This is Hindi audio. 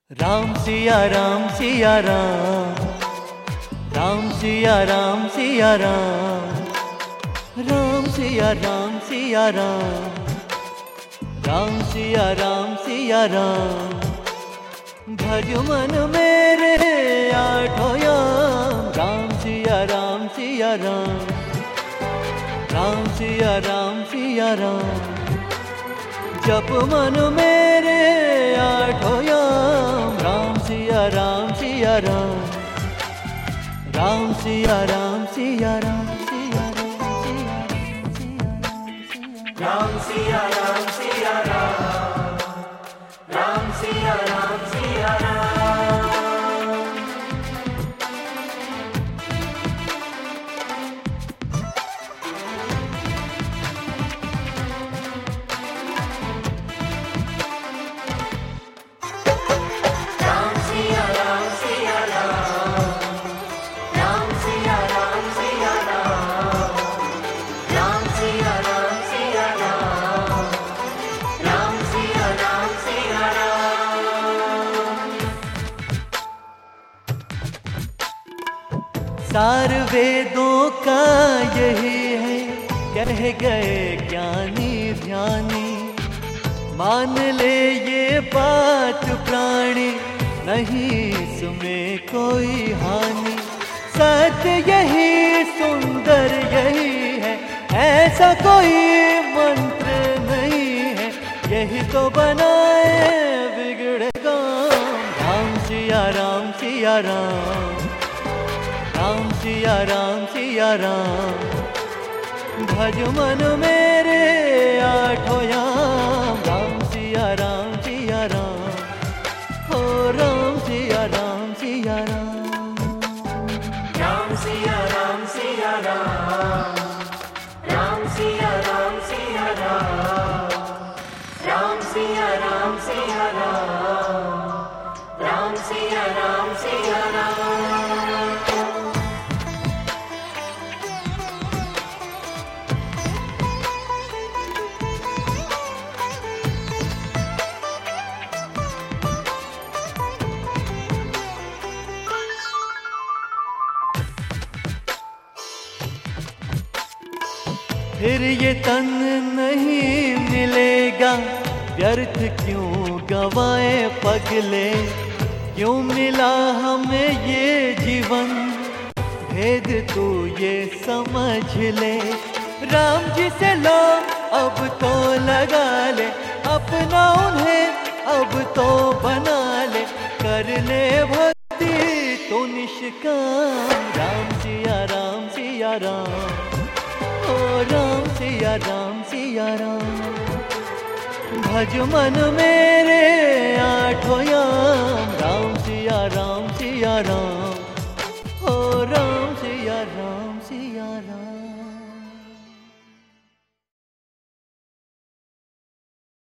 राम सिया राम सिया राम, राम सिया राम सिया राम, राम सिया राम सिया राम, राम सिया राम सिया राम। भज मन मेरे आठों याम, राम सिया राम सिया राम, राम सिया राम सिया राम। जप मन मेरे आठों याम, राम सिया राम सिया राम, राम सिया राम सिया राम सिया राम सिया राम सिया राम, राम सिया राम सिया राम। सार वेदों का यही है, कह गए ज्ञानी ध्यानी। मान ले ये बात प्राणी, नहीं इसमें कोई हानि। सत्य यही, सुंदर यही है, ऐसा कोई मंत्र नहीं है। यही तो बनाए बिगड़े काम, राम सिया राम सिया राम, राम सिया राम सिया राम। भज मन मेरे आठों याम, राम सिया राम सिया राम, हो राम सिया राम सिया राम, राम सिया राम सिया राम, राम सिया राम सिया राम, राम सिया राम सिया राम, राम सिया राम सिया राम। फिर ये तन नहीं मिलेगा, व्यर्थ क्यों गवाए पगले। क्यों मिला हमें ये जीवन, भेद तू ये समझ ले। राम जी से लो अब तो लगा ले, अपना उन्हें अब तो बना ले। कर ले भक्ति तो निष्काम, राम सिया राम सिया राम, ओ राम सिया राम सिया राम। भज मन मेरे आठों याम, राम सिया राम सिया राम,